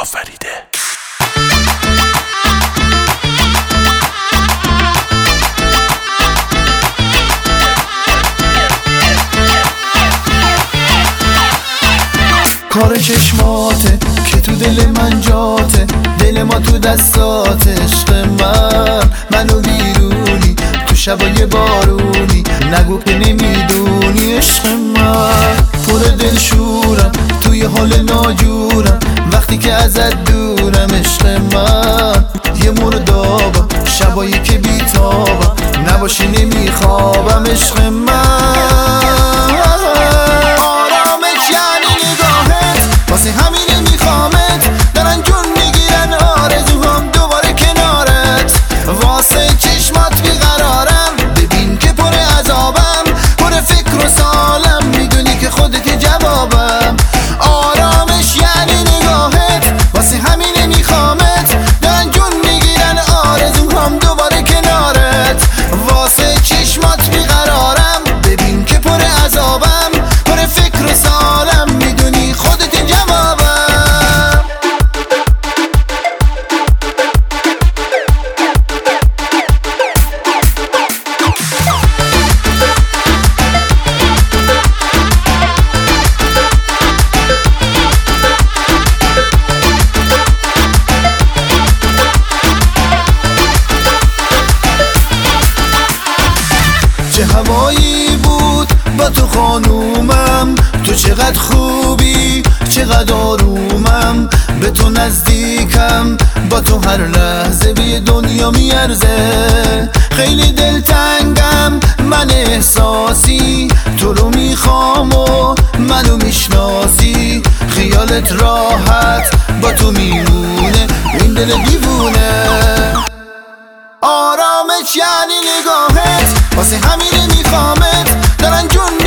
آفریده. کار چشماته که تو دل من جاته، دل ما تو دستات عشق منو بیرونی تو شبای بارونی، نگو که نمیدونی عشق من پر دل شورم توی حال ناجورم وقتی که ازت دورم. عشق من یه مردابم شبایی که بیتابم نباشی نمیخوابم. عشق من آرامش یعنی نگاهت، واسه همینه میخوامت، دارن جون میگیرن آرزوهام دوباره کنارت، واسه چشمات بیقرارم ببین که پر عذابم، پر فکر و سالم میدونی که خودت جوابم. آرامش یعنی نگاهت، واسه همینه میخوامت، دارن جون میگیرن آرزوهام دوباره کنارت، واسه چشمات بیقرارم ببین که پر عذابم، پر فکر و سالم میدونی خودت جوابم. چه هوایی بود با تو خانومم، تو چقدر خوبی چقدر آرومم، به تو نزدیکم با تو هر لحظه به دنیا میارزه. خیلی دلتنگم من احساسی، تو رو میخوام و منو میشناسی، خیالت راحت با تو میمونه این دل دیوونه. آرامش یعنی نگاهت، واسه همینه میخوامت، دارن جون